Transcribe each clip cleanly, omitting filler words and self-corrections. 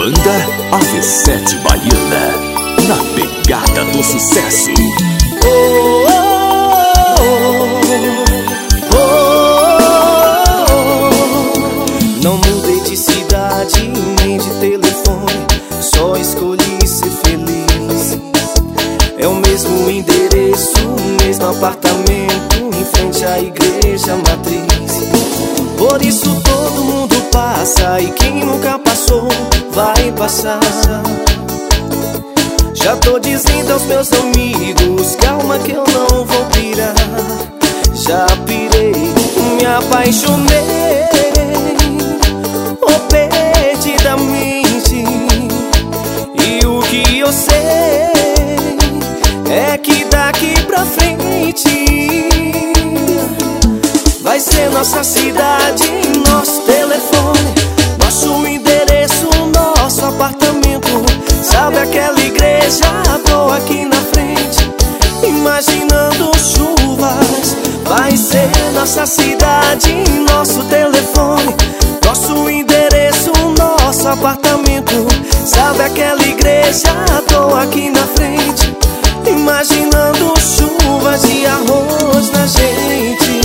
Banda AV7 Baiana, na pegada do sucesso. Oh, oh, oh, oh. Não mudei de cidade nem de telefone, só escolhi ser feliz. É o mesmo endereço, o mesmo apartamento, em frente à igreja matriz. Por isso todo mundo passa, e quem nunca passou vai passar. Já tô dizendo aos meus amigos, calma que eu não vou pirar. Já pirei, me apaixonei, oh, perdidamente. E o que eu sei é que daqui pra frente vai ser nossa cidade, nosso telefone, nosso endereço, nosso apartamento. Sabe aquela igreja? Tô aqui na frente, imaginando chuvas. Vai ser nossa cidade, nosso telefone, nosso endereço, nosso apartamento. Sabe aquela igreja? Tô aqui na frente, imaginando chuvas de arroz na gente.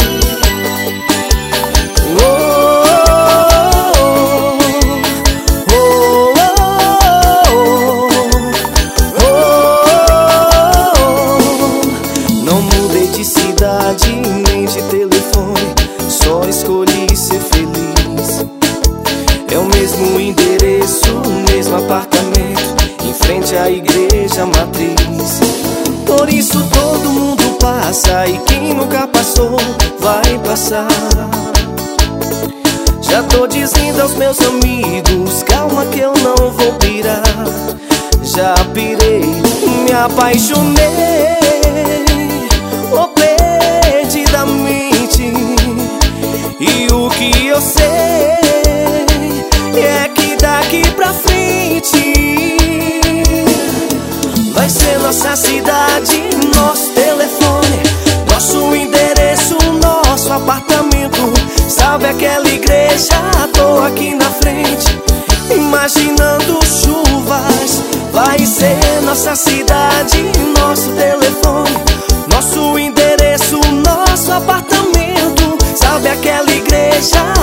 Nem de telefone, só escolhi ser feliz. É o mesmo endereço, o mesmo apartamento, em frente à igreja matriz. Por isso todo mundo passa, e quem nunca passou vai passar. Já tô dizendo aos meus amigos, calma que eu não vou pirar. Já pirei, me apaixonei, oh, perdidamente. E o que eu sei é que daqui pra frente vai ser nossa cidade, nosso telefone, nosso endereço, nosso apartamento. Sabe aquela igreja? Tô aqui na frente, imaginando chuvas. Vai ser nossa cidade, nosso telefone, nosso endereço, nosso apartamento. Sabe aquela igreja?